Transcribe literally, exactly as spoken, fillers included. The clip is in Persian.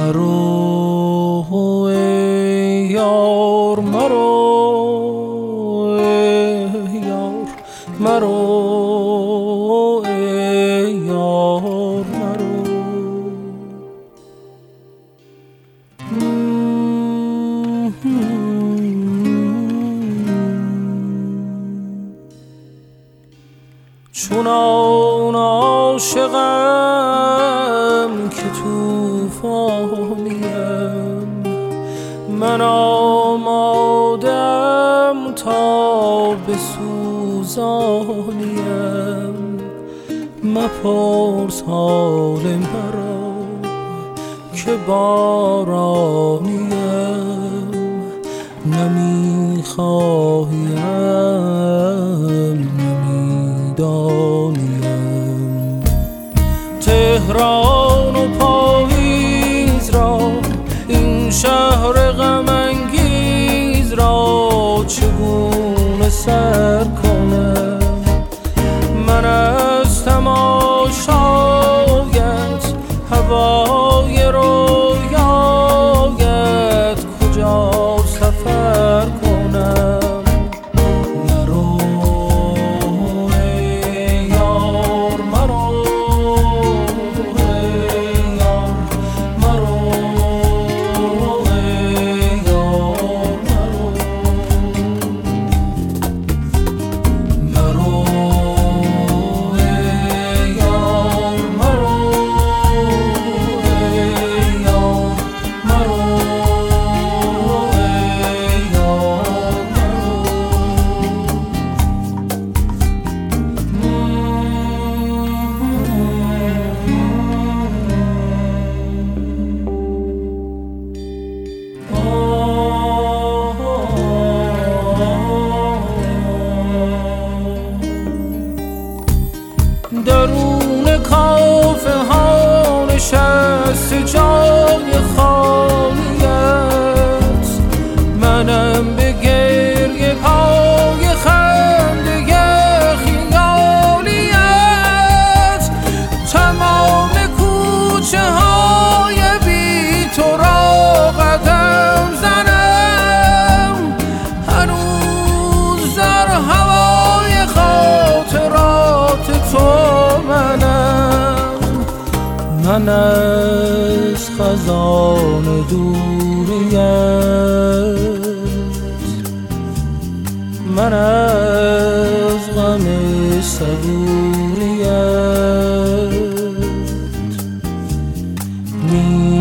مرو ای یار مرو ای یار مرو ای یار مرو چونان عاشقم که توفانیم من آمادم تا بسوزانیم مپرس حال مرا که بارانیم نمیخواهیم نمیدانیم تهران و پاییز را این شهر غم انگیز را چگونه سر کنم من از تماشایت هوای رویایت کجا سفر کنم درون کافه ها نشست جای خالیت منم به گریه پای خنده خیالیت تمام کوچه های بی تو را قدم زنم هنوز در هوای خاطرات تو من از خزان دوریت من از غم صبوریت